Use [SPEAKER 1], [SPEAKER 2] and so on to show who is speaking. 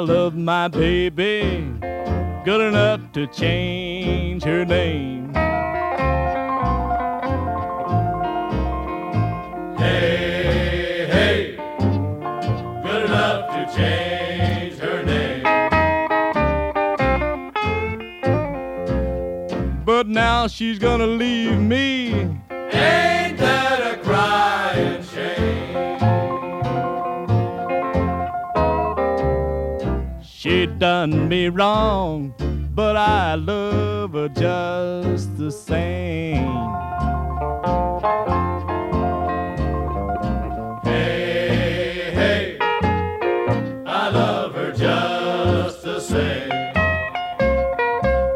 [SPEAKER 1] love my baby good enough to change her name. Hey, hey, good enough to change her name. But now she's gonna leave me. Ain't that a crying shame? She done me wrong, but I love her just the same.